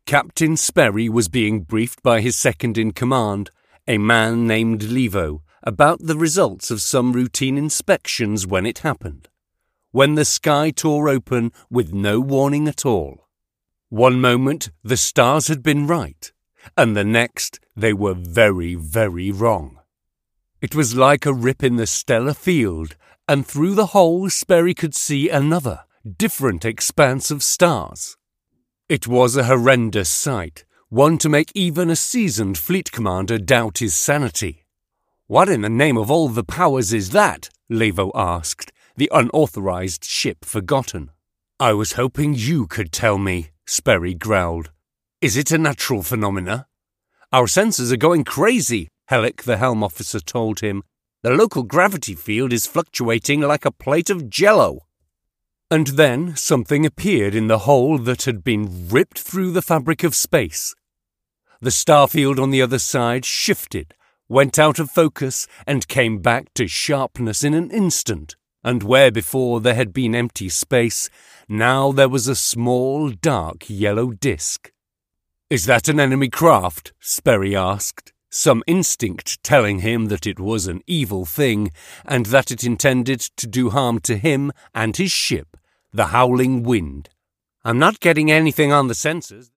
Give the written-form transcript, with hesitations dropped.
Captain Sperry was being briefed by his second-in-command, a man named Levo, about the results of some routine inspections when it happened, when the sky tore open with no warning at all. One moment the stars had been right, and the next they were very, very wrong. It was like a rip in the stellar field, and through the hole Sperry could see another, different expanse of stars. It was a horrendous sight, one to make even a seasoned fleet commander doubt his sanity. "What in the name of all the powers is that?" Levo asked, the unauthorized ship forgotten. "I was hoping you could tell me," Sperry growled. "Is it a natural phenomena?" "Our sensors are going crazy," Hellick, the helm officer, told him. "The local gravity field is fluctuating like a plate of jello." And then something appeared in the hole that had been ripped through the fabric of space. The starfield on the other side shifted, went out of focus, and came back to sharpness in an instant, and where before there had been empty space, now there was a small, dark yellow disk. "Is that an enemy craft?" Sperry asked, some instinct telling him that it was an evil thing, and that it intended to do harm to him and his ship, the Howling Wind. "I'm not getting anything on the sensors."